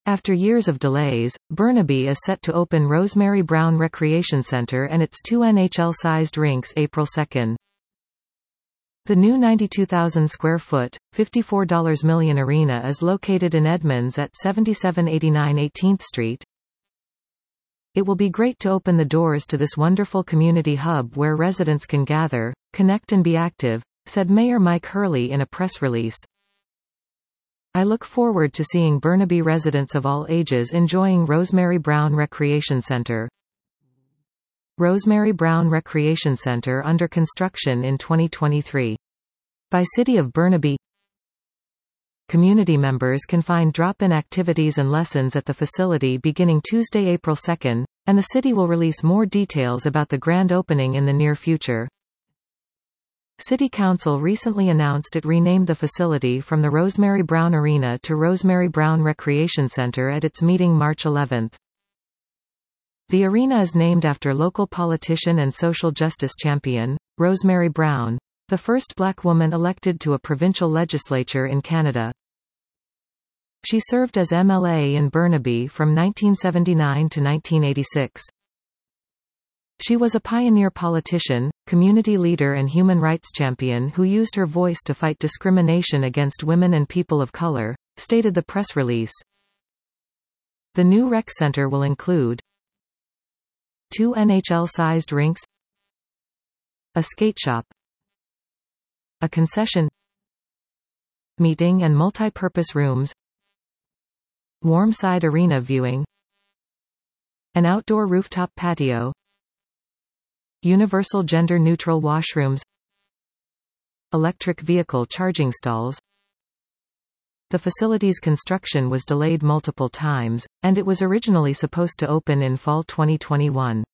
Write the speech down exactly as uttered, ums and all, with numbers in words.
After years of delays, Burnaby is set to open Rosemary Brown Recreation Center and its two N H L-sized rinks April second. The new ninety-two thousand square foot, fifty-four million dollars arena is located in Edmonds at seventy-seven eighty-nine eighteenth Street. It will be great to open the doors to this wonderful community hub where residents can gather, connect and be active, said Mayor Mike Hurley in a press release. I look forward to seeing Burnaby residents of all ages enjoying Rosemary Brown Recreation Center. Rosemary Brown Recreation Center under construction in twenty twenty-three. By City of Burnaby. Community members can find drop-in activities and lessons at the facility beginning Tuesday, April second, and the city will release more details about the grand opening in the near future. City Council recently announced it renamed the facility from the Rosemary Brown Arena to Rosemary Brown Recreation Center at its meeting March eleventh. The arena is named after local politician and social justice champion, Rosemary Brown, the first black woman elected to a provincial legislature in Canada. She served as M L A in Burnaby from nineteen seventy-nine to nineteen eighty-six. She was a pioneer politician, community leader and human rights champion who used her voice to fight discrimination against women and people of color, stated the press release. The new rec center will include two N H L-sized rinks, a skate shop, a concession, meeting and multi-purpose rooms, warm side arena viewing, an outdoor rooftop patio, universal gender-neutral washrooms, electric vehicle charging stalls. The facility's construction was delayed multiple times, and it was originally supposed to open in fall twenty twenty-one.